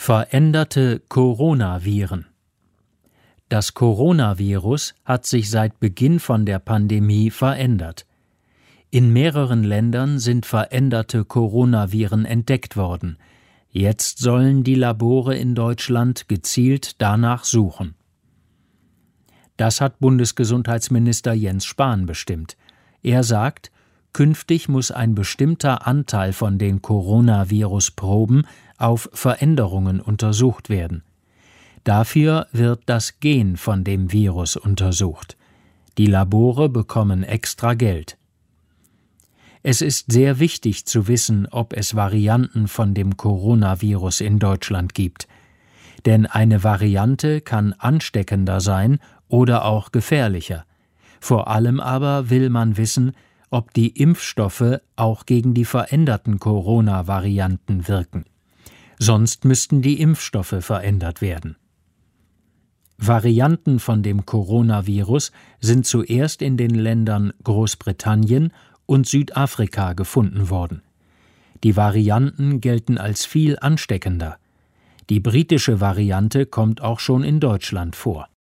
Veränderte Coronaviren. Das Coronavirus hat sich seit Beginn von der Pandemie verändert. In mehreren Ländern sind veränderte Coronaviren entdeckt worden. Jetzt sollen die Labore in Deutschland gezielt danach suchen. Das hat Bundesgesundheitsminister Jens Spahn bestimmt. Er sagt, künftig muss ein bestimmter Anteil von den Coronavirus-Proben auf Veränderungen untersucht werden. Dafür wird das Gen von dem Virus untersucht. Die Labore bekommen extra Geld. Es ist sehr wichtig zu wissen, ob es Varianten von dem Coronavirus in Deutschland gibt. Denn eine Variante kann ansteckender sein oder auch gefährlicher. Vor allem aber will man wissen, ob die Impfstoffe auch gegen die veränderten Corona-Varianten wirken. Sonst müssten die Impfstoffe verändert werden. Varianten von dem Coronavirus sind zuerst in den Ländern Großbritannien und Südafrika gefunden worden. Die Varianten gelten als viel ansteckender. Die britische Variante kommt auch schon in Deutschland vor.